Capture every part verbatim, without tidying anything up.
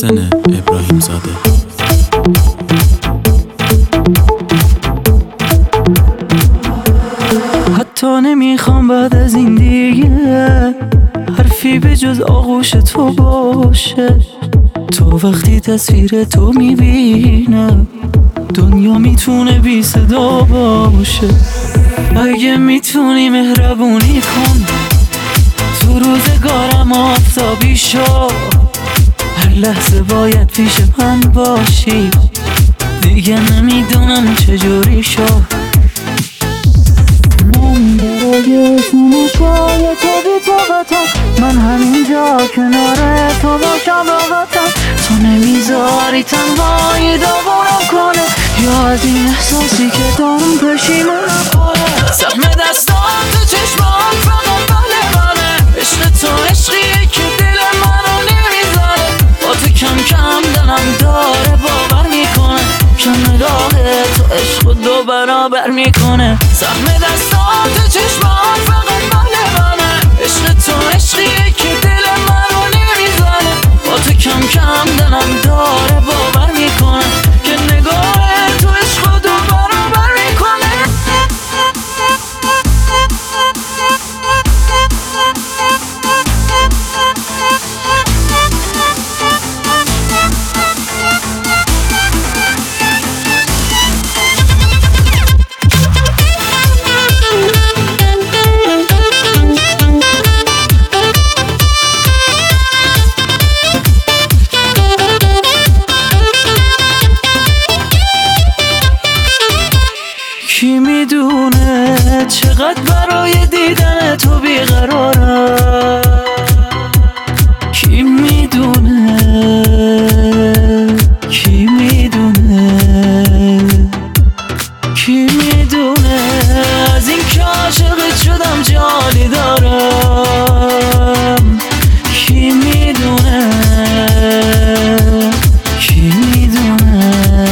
محسن ابراهیم زاده. حتی نمیخوام بعد از این دیگه حرفی به جز آغوش تو باشه. تو وقتی تصویر تو میبینم دنیا میتونه بی صدا باشه. اگه میتونی مهربونی کن تو روزگارم آفتابی شو. هر لحظه باید پیش من باشی، دیگه نمیدونم چجوری شو. من برای سمشای تو بی طاقتم، من همینجا کنار تو باشم راحتم. تو نمیذاری تنهایی داغونم کنه، یا از این احساسی که دارم پشیمونم کنه. سهم دستان تو چشمان فقط بله بله، عشق تو عشقیه که دل منو نمیذاره. با تو کم کم دلم داره باور میکنه که نگاه تو عشق دو برابر میکنه. سهم دستان تو چشمان فقط بله بله، عشق تو عشقیه که دل منو نمیذاره. با تو کم کم دلم داره باور میکنه که نگاه تو عشق دو برابر میکنه. کی میدونه چقدر برای دیدن تو بیقرارم. کی میدونه کی میدونه کی میدونه از این که عاشقت شدم جالی دارم. کی میدونه کی میدونه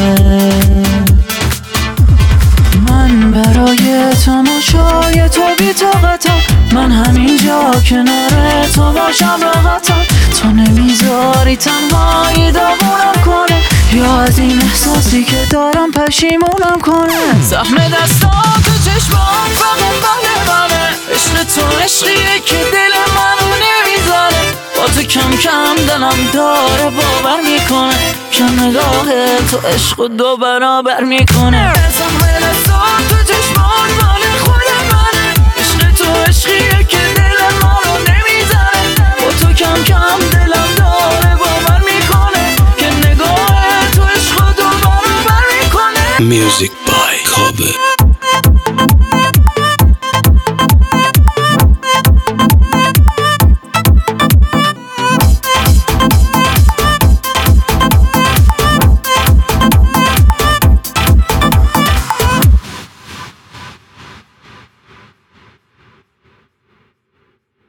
من برای تماشای تو بی طاقتم، من همینجا کنار تو باشم راحتم. تو نمیذاری تنهایی داغونم کنه، یا از این احساسی که دارم پشیمونم کنه. زخم دستان تو چشمان فقط بله بله، عشق تو عشقیه که دل منو نمیذاره. با تو کم کم دلم داره باور میکنه که نگاه تو عشق دو برابر میکنه. زخم دستان تو چشمان مال خود منه، عشق تو عشقیه که دل منو نمیذاره. با تو کم کم دلم داره باور میکنه که نگاه تو عشق دو برابر میکنه. Music by Kobe.